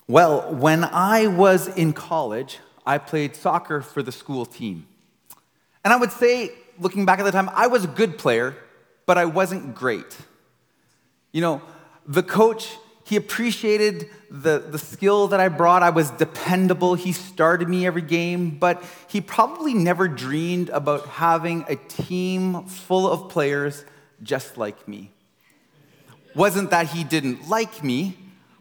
Well, when I was in college, I played soccer for the school team. And I would say, looking back at the time, I was a good player, but I wasn't great. You know, the coach, he appreciated the skill that I brought. I was dependable. He started me every game, but he probably never dreamed about having a team full of players just like me. Wasn't that he didn't like me,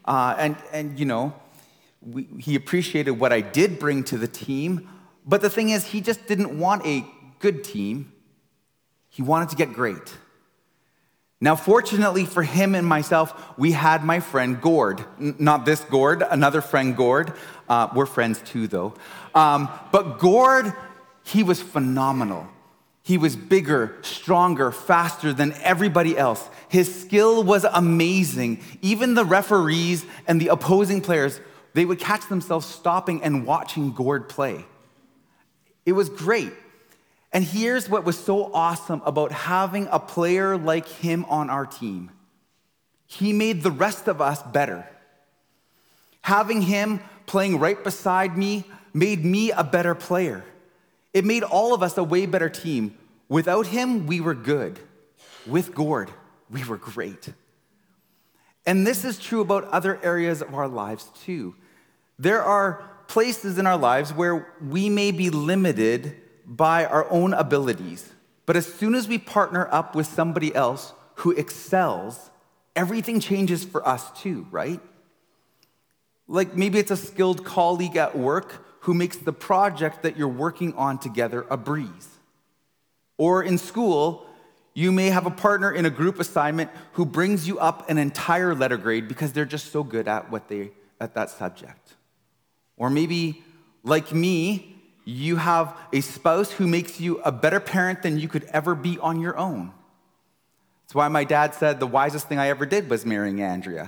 he appreciated what I did bring to the team, but the thing is, he just didn't want a good team. He wanted to get great. Now, fortunately for him and myself, we had my friend Gord. Not this Gord, another friend Gord. We're friends too, though. But Gord, he was phenomenal. He was bigger, stronger, faster than everybody else. His skill was amazing. Even the referees and the opposing players, they would catch themselves stopping and watching Gord play. It was great. And here's what was so awesome about having a player like him on our team. He made the rest of us better. Having him playing right beside me made me a better player. It made all of us a way better team. Without him, we were good. With Gord, we were great. And this is true about other areas of our lives too. There are places in our lives where we may be limited by our own abilities. But as soon as we partner up with somebody else who excels, everything changes for us too, right? Like maybe it's a skilled colleague at work who makes the project that you're working on together a breeze. Or in school, you may have a partner in a group assignment who brings you up an entire letter grade because they're just so good at that subject. Or maybe, like me, you have a spouse who makes you a better parent than you could ever be on your own. That's why my dad said the wisest thing I ever did was marrying Andrea.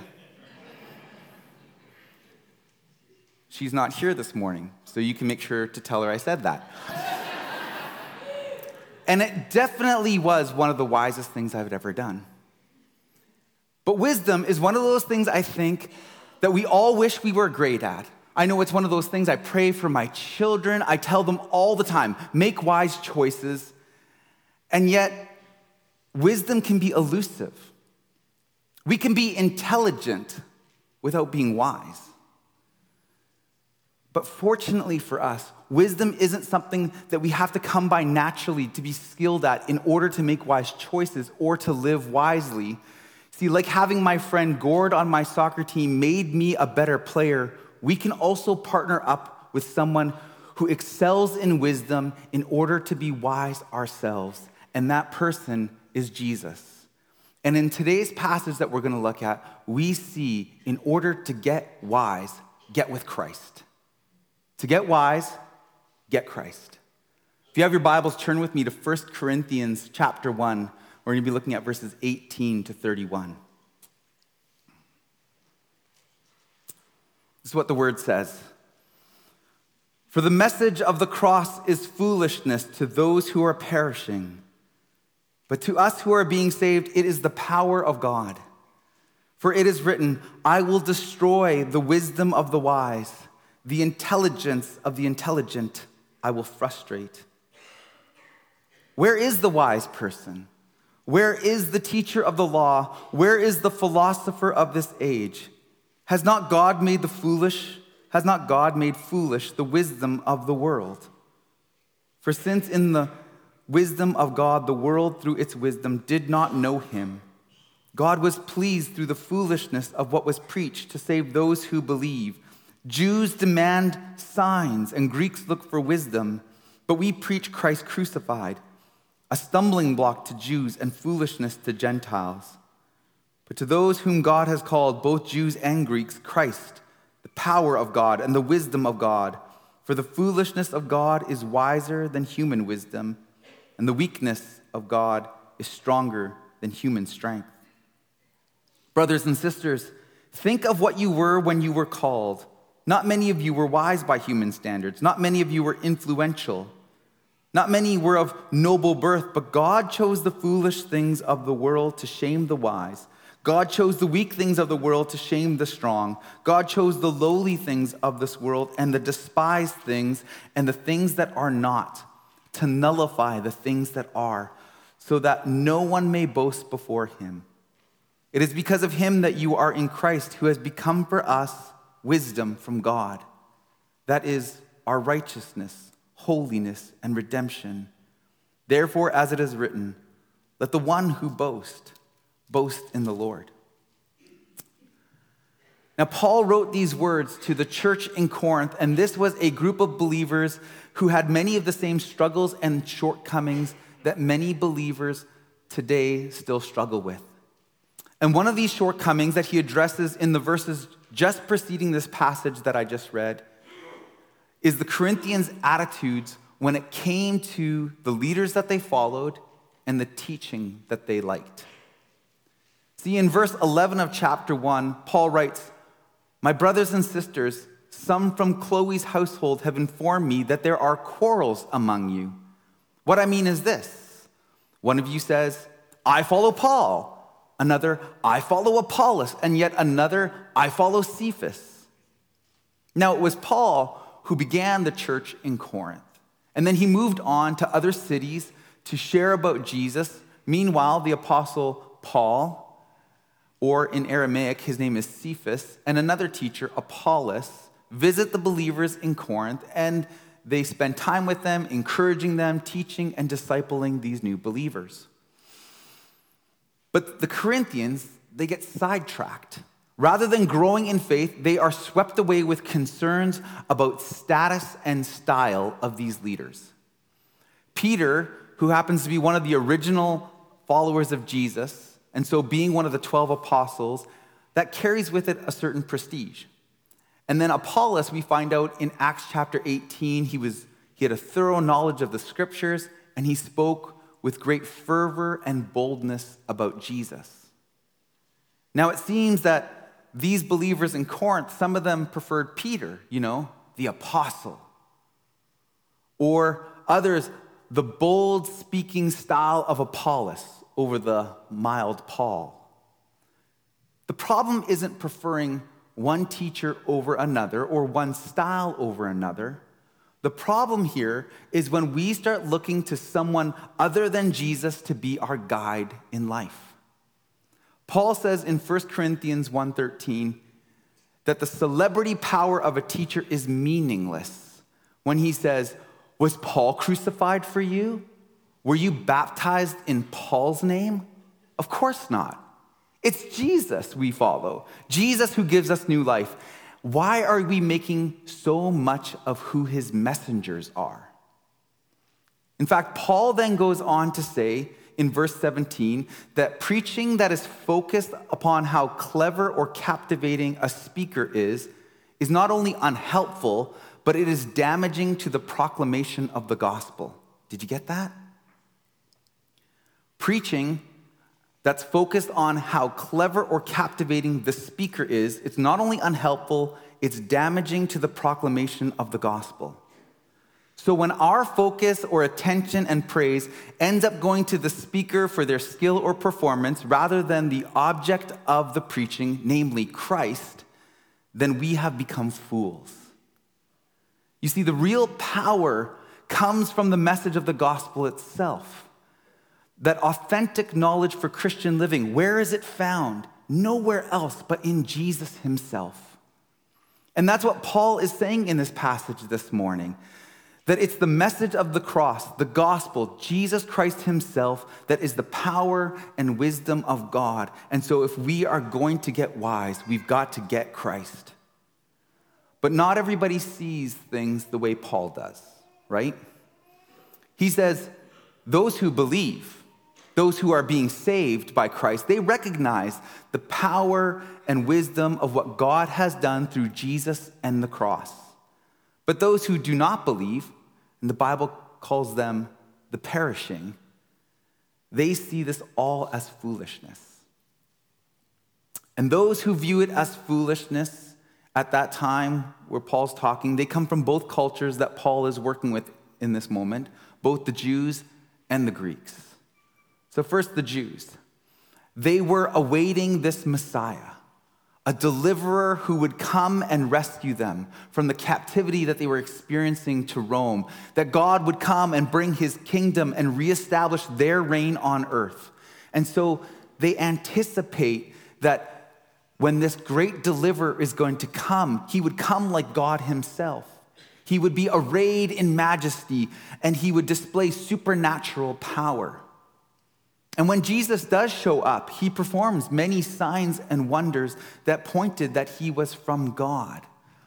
She's not here this morning, so you can make sure to tell her I said that. And it definitely was one of the wisest things I've ever done. But wisdom is one of those things I think that we all wish we were great at. I know it's one of those things I pray for my children. I tell them all the time, make wise choices. And yet, wisdom can be elusive. We can be intelligent without being wise. But fortunately for us, wisdom isn't something that we have to come by naturally to be skilled at in order to make wise choices or to live wisely. See, like having my friend Gord on my soccer team made me a better player, we can also partner up with someone who excels in wisdom in order to be wise ourselves. And that person is Jesus. And in today's passage that we're going to look at, we see in order to get wise, get with Christ. To get wise, get Christ. If you have your Bibles, turn with me to 1 Corinthians chapter 1. We're going to be looking at verses 18 to 31. This is what the word says. For the message of the cross is foolishness to those who are perishing. But to us who are being saved, it is the power of God. For it is written, I will destroy the wisdom of the wise. The intelligence of the intelligent I will frustrate. Where is the wise person? Where is the teacher of the law? Where is the philosopher of this age? Has not God made foolish the wisdom of the world? For since in the wisdom of God, the world through its wisdom did not know him, God was pleased through the foolishness of what was preached to save those who believe. Jews demand signs and Greeks look for wisdom, but we preach Christ crucified, a stumbling block to Jews and foolishness to Gentiles. But to those whom God has called, both Jews and Greeks, Christ, the power of God and the wisdom of God. For the foolishness of God is wiser than human wisdom, and the weakness of God is stronger than human strength. Brothers and sisters, think of what you were when you were called. Not many of you were wise by human standards. Not many of you were influential. Not many were of noble birth, but God chose the foolish things of the world to shame the wise. God chose the weak things of the world to shame the strong. God chose the lowly things of this world and the despised things and the things that are not, to nullify the things that are, so that no one may boast before him. It is because of him that you are in Christ, who has become for us wisdom from God. That is our righteousness, holiness, and redemption. Therefore, as it is written, let the one who boast in the Lord. Now, Paul wrote these words to the church in Corinth, and this was a group of believers who had many of the same struggles and shortcomings that many believers today still struggle with. And one of these shortcomings that he addresses in the verses just preceding this passage that I just read is the Corinthians' attitudes when it came to the leaders that they followed and the teaching that they liked. See, in verse 11 of chapter 1, Paul writes, "My brothers and sisters, some from Chloe's household have informed me that there are quarrels among you. What I mean is this: one of you says, 'I follow Paul,' another, 'I follow Apollos,' and yet another, 'I follow Cephas.'" Now, it was Paul who began the church in Corinth, and then he moved on to other cities to share about Jesus. Meanwhile, the apostle Paul, or in Aramaic, his name is Cephas, and another teacher, Apollos, visit the believers in Corinth, and they spend time with them, encouraging them, teaching and discipling these new believers. But the Corinthians, they get sidetracked. Rather than growing in faith, they are swept away with concerns about status and style of these leaders. Peter, who happens to be one of the original followers of Jesus, and so being one of the 12 apostles, that carries with it a certain prestige. And then Apollos, we find out in Acts chapter 18, he had a thorough knowledge of the scriptures, and he spoke with great fervor and boldness about Jesus. Now it seems that these believers in Corinth, some of them preferred Peter, the apostle. Or others, the bold speaking style of Apollos over the mild Paul. The problem isn't preferring one teacher over another or one style over another. The problem here is when we start looking to someone other than Jesus to be our guide in life. Paul says in 1 Corinthians 1:13 that the celebrity power of a teacher is meaningless when he says, "Was Paul crucified for you? Were you baptized in Paul's name?" Of course not. It's Jesus we follow, Jesus who gives us new life. Why are we making so much of who his messengers are? In fact, Paul then goes on to say in verse 17 that preaching that is focused upon how clever or captivating a speaker is not only unhelpful, but it is damaging to the proclamation of the gospel. Did you get that? Preaching that's focused on how clever or captivating the speaker is, it's not only unhelpful, it's damaging to the proclamation of the gospel. So when our focus or attention and praise ends up going to the speaker for their skill or performance rather than the object of the preaching, namely Christ, then we have become fools. You see, the real power comes from the message of the gospel itself. That authentic knowledge for Christian living, where is it found? Nowhere else but in Jesus himself. And that's what Paul is saying in this passage this morning. That it's the message of the cross, the gospel, Jesus Christ himself, that is the power and wisdom of God. And so if we are going to get wise, we've got to get Christ. But not everybody sees things the way Paul does, right? He says, those who believe, those who are being saved by Christ, they recognize the power and wisdom of what God has done through Jesus and the cross. But those who do not believe, and the Bible calls them the perishing, they see this all as foolishness. And those who view it as foolishness at that time where Paul's talking, they come from both cultures that Paul is working with in this moment, both the Jews and the Greeks. So first, the Jews. They were awaiting this Messiah, a deliverer who would come and rescue them from the captivity that they were experiencing to Rome, that God would come and bring his kingdom and reestablish their reign on earth. And so they anticipate that when this great deliverer is going to come, he would come like God himself. He would be arrayed in majesty, and he would display supernatural power. And when Jesus does show up, he performs many signs and wonders that pointed that he was from God.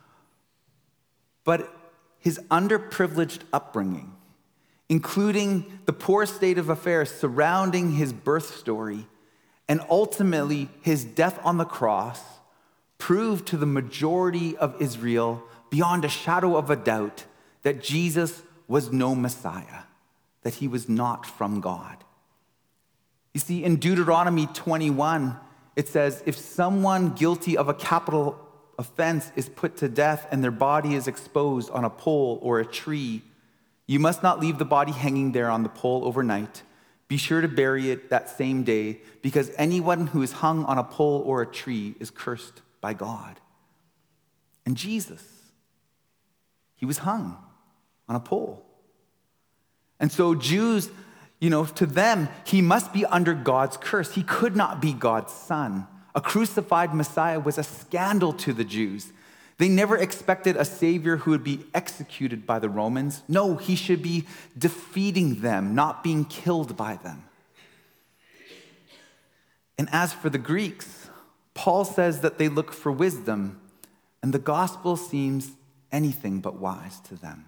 But his underprivileged upbringing, including the poor state of affairs surrounding his birth story, and ultimately his death on the cross, proved to the majority of Israel beyond a shadow of a doubt that Jesus was no Messiah, that he was not from God. You see, in Deuteronomy 21, it says, if someone guilty of a capital offense is put to death and their body is exposed on a pole or a tree, you must not leave the body hanging there on the pole overnight. Be sure to bury it that same day, because anyone who is hung on a pole or a tree is cursed by God. And Jesus, he was hung on a pole. And so Jews, to them, he must be under God's curse. He could not be God's son. A crucified Messiah was a scandal to the Jews. They never expected a savior who would be executed by the Romans. No, he should be defeating them, not being killed by them. And as for the Greeks, Paul says that they look for wisdom, and the gospel seems anything but wise to them.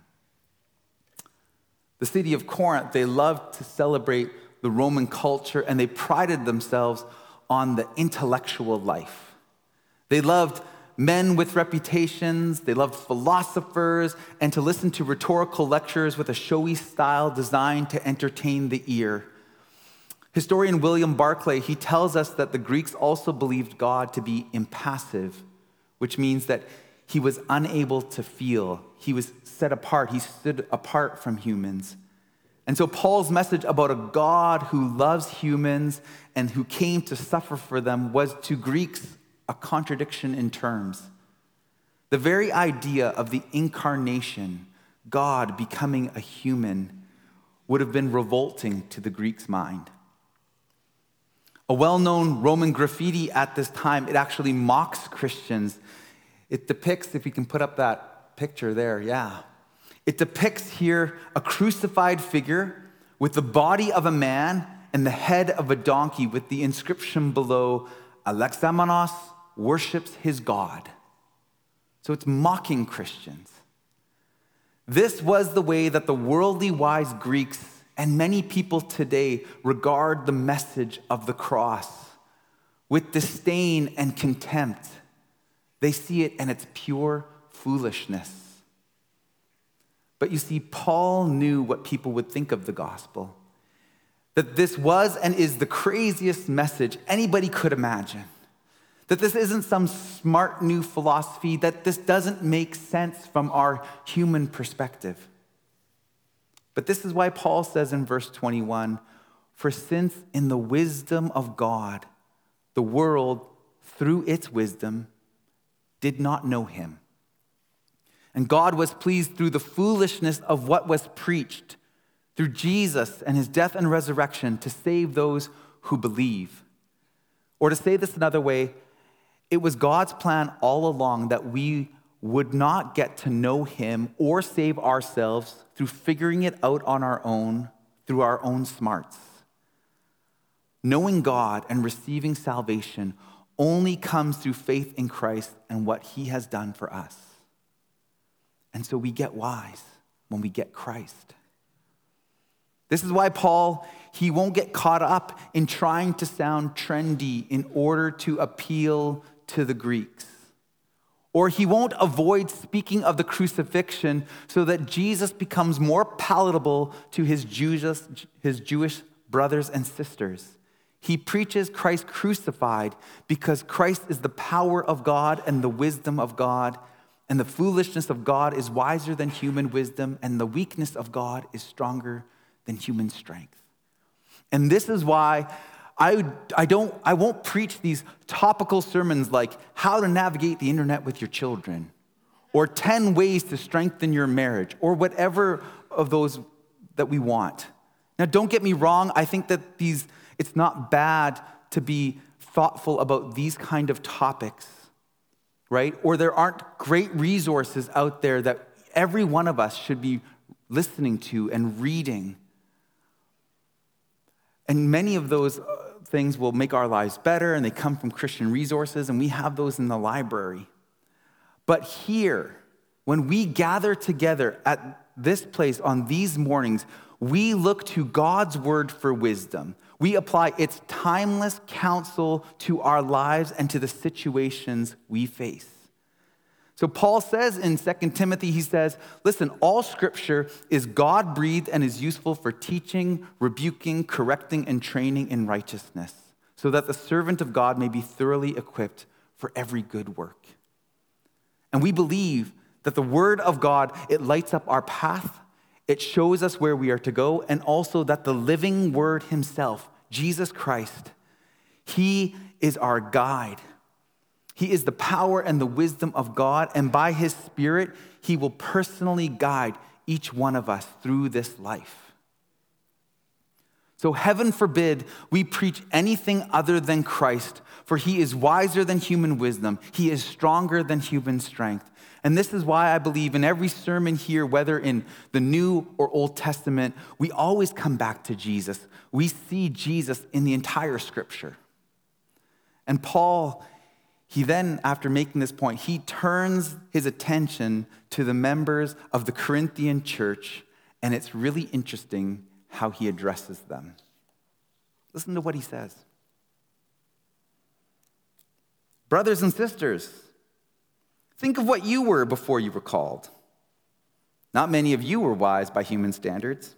The city of Corinth, they loved to celebrate the Roman culture, and they prided themselves on the intellectual life. They loved men with reputations, they loved philosophers, and to listen to rhetorical lectures with a showy style designed to entertain the ear. Historian William Barclay, he tells us that the Greeks also believed God to be impassive, which means that he was unable to feel. He was set apart. He stood apart from humans. And so Paul's message about a God who loves humans and who came to suffer for them was to Greeks a contradiction in terms. The very idea of the incarnation, God becoming a human, would have been revolting to the Greeks' mind. A well-known Roman graffiti at this time, it actually mocks Christians. It depicts, if we can put up that picture there, yeah. It depicts here a crucified figure with the body of a man and the head of a donkey with the inscription below, Alexamenos worships his God. So it's mocking Christians. This was the way that the worldly wise Greeks and many people today regard the message of the cross. With disdain and contempt, they see it in its pure foolishness. But you see, Paul knew what people would think of the gospel. That this was and is the craziest message anybody could imagine. That this isn't some smart new philosophy, that this doesn't make sense from our human perspective. But this is why Paul says in verse 21, for since in the wisdom of God, the world, through its wisdom, did not know him. And God was pleased through the foolishness of what was preached, through Jesus and his death and resurrection, to save those who believe. Or to say this another way, it was God's plan all along that we would not get to know him or save ourselves through figuring it out on our own, through our own smarts. Knowing God and receiving salvation only comes through faith in Christ and what he has done for us. And so we get wise when we get Christ. This is why Paul, he won't get caught up in trying to sound trendy in order to appeal to the Greeks. Or he won't avoid speaking of the crucifixion so that Jesus becomes more palatable to his Jewish brothers and sisters. He preaches Christ crucified because Christ is the power of God and the wisdom of God, and the foolishness of God is wiser than human wisdom, and the weakness of God is stronger than human strength. And this is why I won't preach these topical sermons like how to navigate the internet with your children, or 10 ways to strengthen your marriage, or whatever of those that we want. Now, don't get me wrong. I think that it's not bad to be thoughtful about these kind of topics, right? Or there aren't great resources out there that every one of us should be listening to and reading. And many of those things will make our lives better, and they come from Christian resources, and we have those in the library. But here, when we gather together at this place on these mornings, we look to God's word for wisdom. We apply its timeless counsel to our lives and to the situations we face. So Paul says in 2 Timothy, he says, listen, all scripture is God-breathed and is useful for teaching, rebuking, correcting, and training in righteousness, so that the servant of God may be thoroughly equipped for every good work. And we believe that the word of God, it lights up our path, it shows us where we are to go, and also that the living word himself, Jesus Christ, he is our guide. He is the power and the wisdom of God, and by his Spirit, he will personally guide each one of us through this life. So heaven forbid we preach anything other than Christ, for he is wiser than human wisdom. He is stronger than human strength. And this is why I believe in every sermon here, whether in the New or Old Testament, we always come back to Jesus. We see Jesus in the entire scripture. And Paul, he then, after making this point, he turns his attention to the members of the Corinthian church, and it's really interesting how he addresses them. Listen to what he says. Brothers and sisters, think of what you were before you were called. Not many of you were wise by human standards.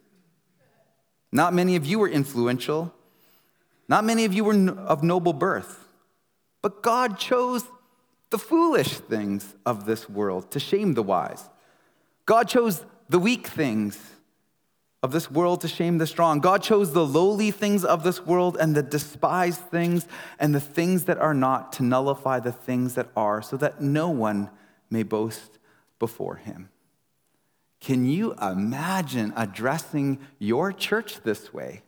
Not many of you were influential. Not many of you were of noble birth. But God chose the foolish things of this world to shame the wise. God chose the weak things of this world to shame the strong. God chose the lowly things of this world and the despised things and the things that are not to nullify the things that are, so that no one may boast before him. Can you imagine addressing your church this way?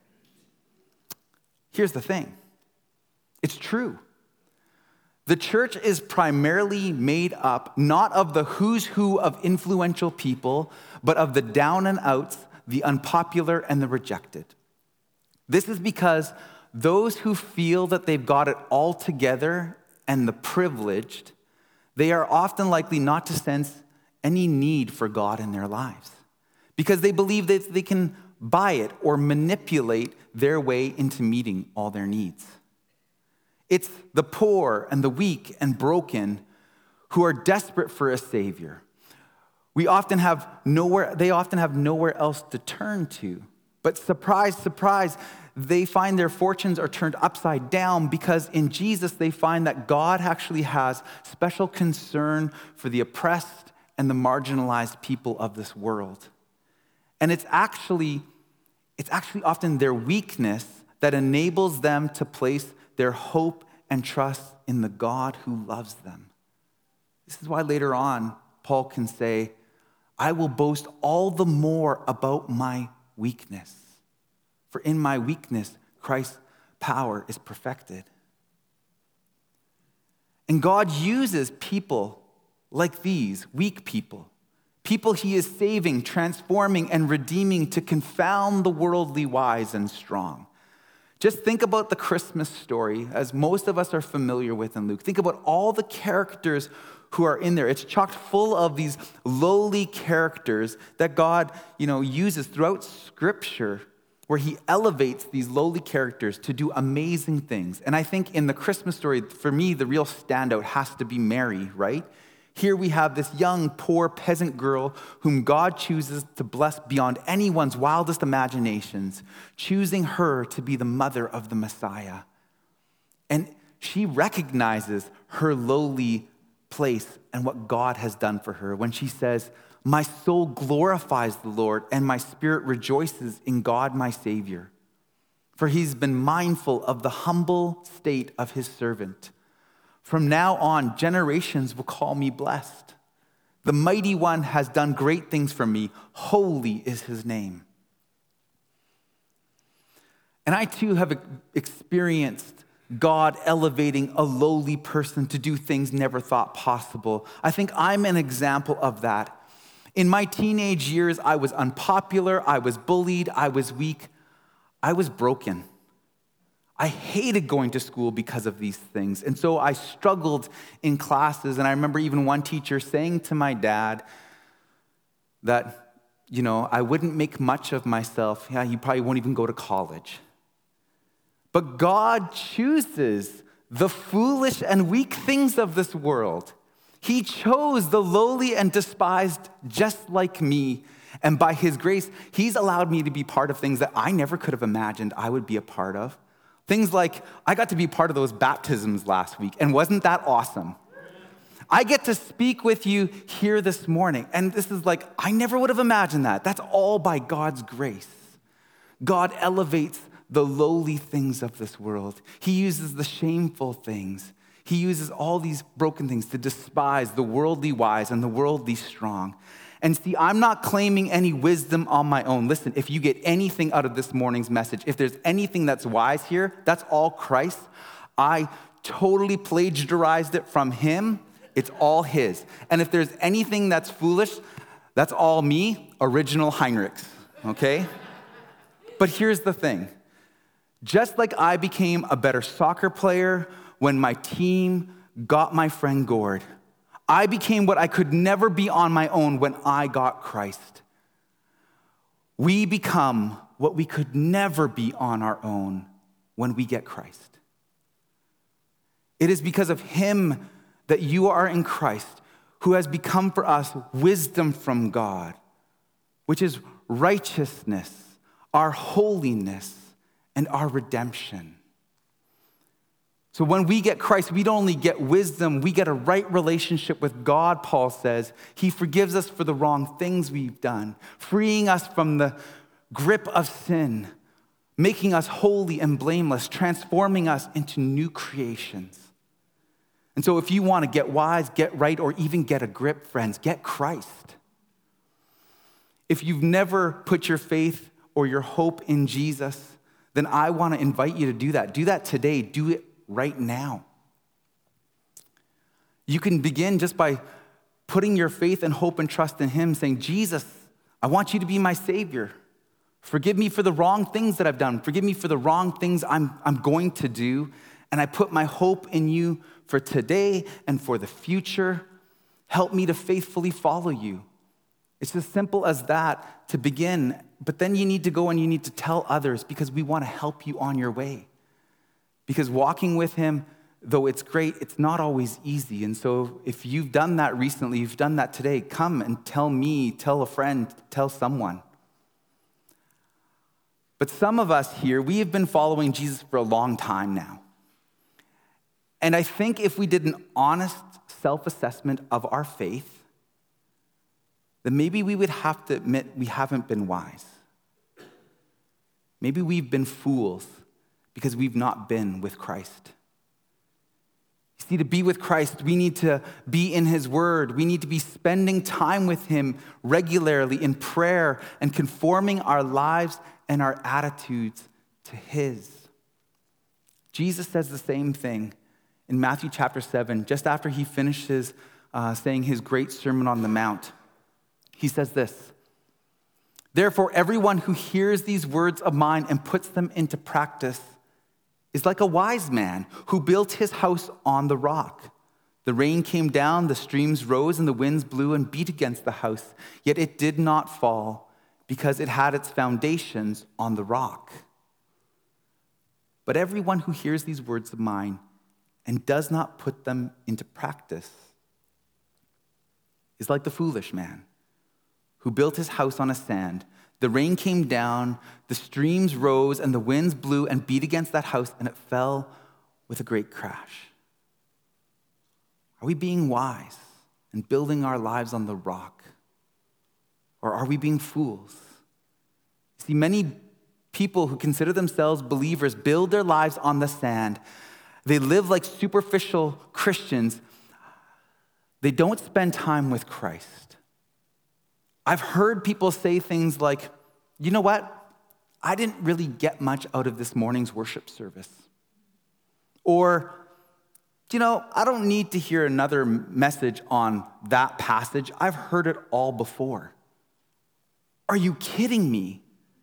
Here's the thing. It's true. The church is primarily made up not of the who's who of influential people, but of the down and outs, the unpopular and the rejected. This is because those who feel that they've got it all together and the privileged, they are often likely not to sense any need for God in their lives, because they believe that they can buy it or manipulate their way into meeting all their needs. It's the poor and the weak and broken who are desperate for a Savior. They often have nowhere else to turn to. But surprise, surprise, they find their fortunes are turned upside down, because in Jesus they find that God actually has special concern for the oppressed and the marginalized people of this world. And it's actually often their weakness that enables them to place their hope and trust in the God who loves them. This is why later on, Paul can say, I will boast all the more about my weakness. For in my weakness, Christ's power is perfected. And God uses people like these, weak people he is saving, transforming, and redeeming to confound the worldly wise and strong. Just think about the Christmas story, as most of us are familiar with in Luke. Think about all the characters who are in there. It's chock full of these lowly characters that God, uses throughout Scripture, where he elevates these lowly characters to do amazing things. And I think in the Christmas story, for me, the real standout has to be Mary, right? Here we have this young, poor peasant girl whom God chooses to bless beyond anyone's wildest imaginations, choosing her to be the mother of the Messiah. And she recognizes her lowly place and what God has done for her when she says, my soul glorifies the Lord, and my spirit rejoices in God my Savior. for he's been mindful of the humble state of his servant. From now on, generations will call me blessed. The mighty one has done great things for me. Holy is his name. And I too have experienced God elevating a lowly person to do things never thought possible. I think I'm an example of that. In my teenage years, I was unpopular, I was bullied, I was weak, I was broken. I hated going to school because of these things. And so I struggled in classes. And I remember even one teacher saying to my dad that, I wouldn't make much of myself. Yeah, you probably won't even go to college. But God chooses the foolish and weak things of this world. He chose the lowly and despised just like me. And by his grace, he's allowed me to be part of things that I never could have imagined I would be a part of. Things like, I got to be part of those baptisms last week, and wasn't that awesome? I get to speak with you here this morning, and this is like, I never would have imagined that. That's all by God's grace. God elevates the lowly things of this world. He uses the shameful things. He uses all these broken things to despise the worldly wise and the worldly strong. And see, I'm not claiming any wisdom on my own. Listen, if you get anything out of this morning's message, if there's anything that's wise here, that's all Christ. I totally plagiarized it from him. It's all his. And if there's anything that's foolish, that's all me, original Heinrichs, okay? But here's the thing. Just like I became a better soccer player when my team got my friend Gord, I became what I could never be on my own when I got Christ. We become what we could never be on our own when we get Christ. It is because of him that you are in Christ, who has become for us wisdom from God, which is righteousness, our holiness, and our redemption. So when we get Christ, we don't only get wisdom, we get a right relationship with God, Paul says. He forgives us for the wrong things we've done, freeing us from the grip of sin, making us holy and blameless, transforming us into new creations. And so if you want to get wise, get right, or even get a grip, friends, get Christ. If you've never put your faith or your hope in Jesus, then I want to invite you to do that. Do that today. Do it right now. You can begin just by putting your faith and hope and trust in him, saying, Jesus, I want you to be my Savior. Forgive me for the wrong things that I've done. Forgive me for the wrong things I'm going to do. And I put my hope in you for today and for the future. Help me to faithfully follow you. It's as simple as that to begin. But then you need to go and you need to tell others, because we want to help you on your way. Because walking with him, though it's great, it's not always easy. And so if you've done that recently, you've done that today, come and tell me, tell a friend, tell someone. But some of us here, we have been following Jesus for a long time now. And I think if we did an honest self-assessment of our faith, then maybe we would have to admit we haven't been wise. Maybe we've been fools because we've not been with Christ. You see, to be with Christ, we need to be in his word. We need to be spending time with him regularly in prayer and conforming our lives and our attitudes to his. Jesus says the same thing in Matthew chapter 7, just after he finishes saying his great Sermon on the Mount. He says this, "Therefore, everyone who hears these words of mine and puts them into practice is like a wise man who built his house on the rock. The rain came down, the streams rose, and the winds blew and beat against the house, yet it did not fall because it had its foundations on the rock. But everyone who hears these words of mine and does not put them into practice is like the foolish man who built his house on a sand. The rain came down, the streams rose, and the winds blew and beat against that house, and it fell with a great crash." Are we being wise and building our lives on the rock? Or are we being fools? See, many people who consider themselves believers build their lives on the sand. They live like superficial Christians. They don't spend time with Christ. I've heard people say things like, you know what? I didn't really get much out of this morning's worship service. Or, I don't need to hear another message on that passage. I've heard it all before. Are you kidding me?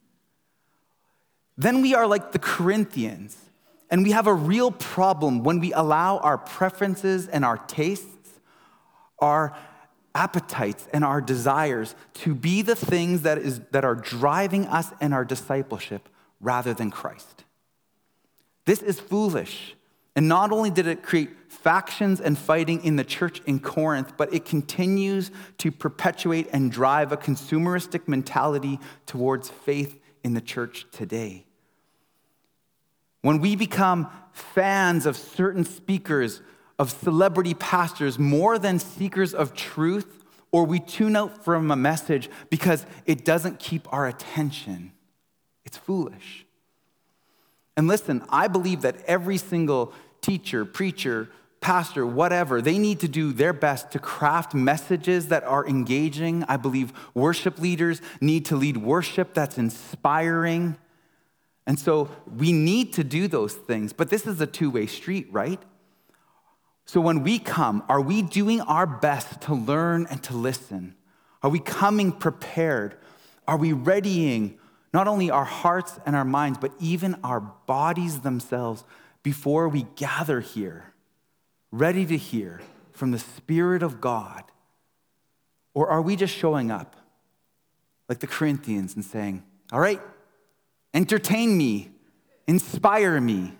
Then we are like the Corinthians, and we have a real problem when we allow our preferences and our tastes, our appetites and our desires to be the things that are driving us in our discipleship rather than Christ. This is foolish. And not only did it create factions and fighting in the church in Corinth, but it continues to perpetuate and drive a consumeristic mentality towards faith in the church today. When we become fans of certain speakers, of celebrity pastors, more than seekers of truth, or we tune out from a message because it doesn't keep our attention, it's foolish. And listen, I believe that every single teacher, preacher, pastor, whatever, they need to do their best to craft messages that are engaging. I believe worship leaders need to lead worship that's inspiring. And so we need to do those things, but this is a two-way street, right? So when we come, are we doing our best to learn and to listen? Are we coming prepared? Are we readying not only our hearts and our minds, but even our bodies themselves before we gather here, ready to hear from the Spirit of God? Or are we just showing up like the Corinthians and saying, all right, entertain me, inspire me?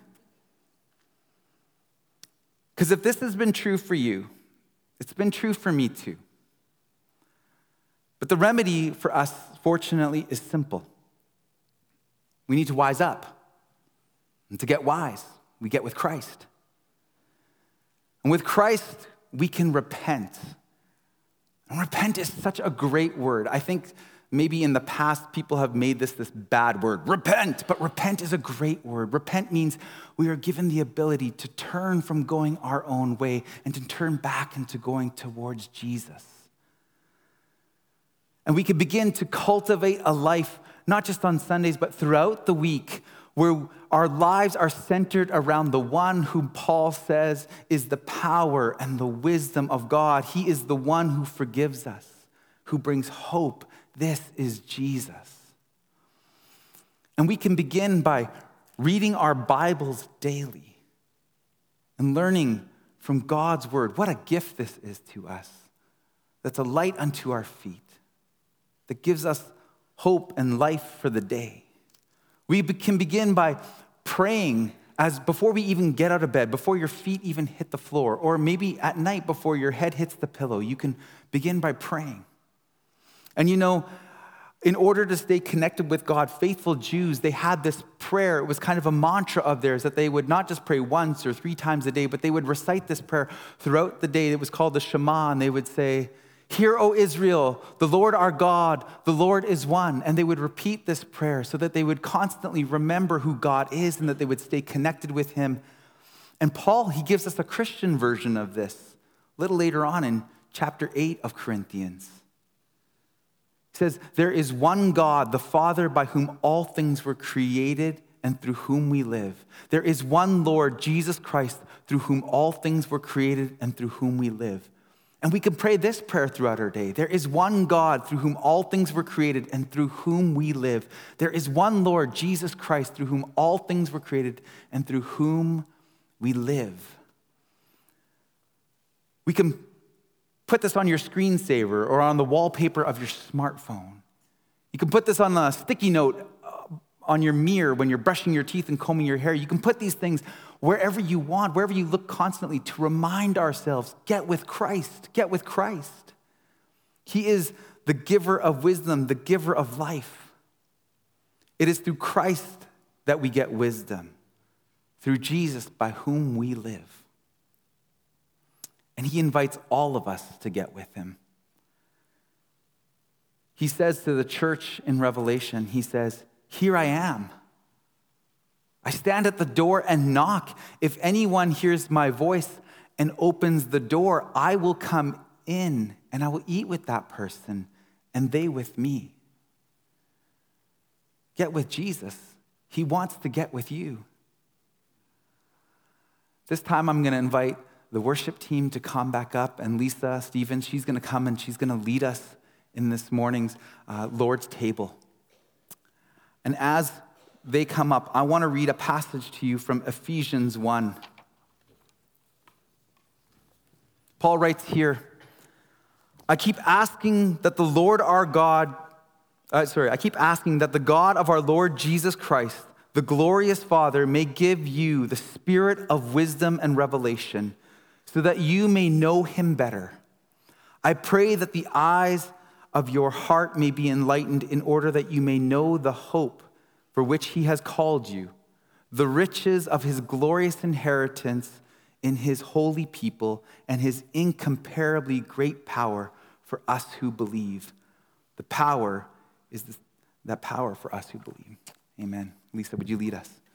Because if this has been true for you, it's been true for me too. But the remedy for us, fortunately, is simple. We need to wise up. And to get wise, we get with Christ. And with Christ, we can repent. And repent is such a great word. I think maybe in the past, people have made this bad word, repent, but repent is a great word. Repent means we are given the ability to turn from going our own way and to turn back into going towards Jesus. And we can begin to cultivate a life, not just on Sundays, but throughout the week, where our lives are centered around the one whom Paul says is the power and the wisdom of God. He is the one who forgives us, who brings hope. This is Jesus. And we can begin by reading our Bibles daily and learning from God's word. What a gift this is to us. That's a light unto our feet, that gives us hope and life for the day. We can begin by praying as before we even get out of bed, before your feet even hit the floor, or maybe at night before your head hits the pillow. You can begin by praying. And in order to stay connected with God, faithful Jews, they had this prayer. It was kind of a mantra of theirs that they would not just pray once or 3 times a day, but they would recite this prayer throughout the day. It was called the Shema, and they would say, "Hear, O Israel, the Lord our God, the Lord is one." And they would repeat this prayer so that they would constantly remember who God is and that they would stay connected with him. And Paul, he gives us a Christian version of this a little later on in chapter 8 of Corinthians. He says, "There is one God, the Father, by whom all things were created and through whom we live. There is one Lord, Jesus Christ, through whom all things were created and through whom we live." And we can pray this prayer throughout our day. There is one God through whom all things were created and through whom we live. There is one Lord, Jesus Christ, through whom all things were created and through whom we live. We can put this on your screensaver or on the wallpaper of your smartphone. You can put this on a sticky note on your mirror when you're brushing your teeth and combing your hair. You can put these things wherever you want, wherever you look constantly, to remind ourselves, get with Christ, get with Christ. He is the giver of wisdom, the giver of life. It is through Christ that we get wisdom, through Jesus by whom we live. And he invites all of us to get with him. He says to the church in Revelation, he says, "Here I am. I stand at the door and knock. If anyone hears my voice and opens the door, I will come in and I will eat with that person and they with me. Get with Jesus. He wants to get with you. This time I'm going to invite the worship team to come back up, and Lisa Stevens, she's going to come and she's going to lead us in this morning's Lord's table. And as they come up, I want to read a passage to you from Ephesians 1. Paul writes here, I keep asking that the God of our Lord Jesus Christ, the glorious Father, may give you the spirit of wisdom and revelation so that you may know him better. I pray that the eyes of your heart may be enlightened in order that you may know the hope for which he has called you, the riches of his glorious inheritance in his holy people, and his incomparably great power for us who believe. The power is that power for us who believe. Amen. Lisa, would you lead us?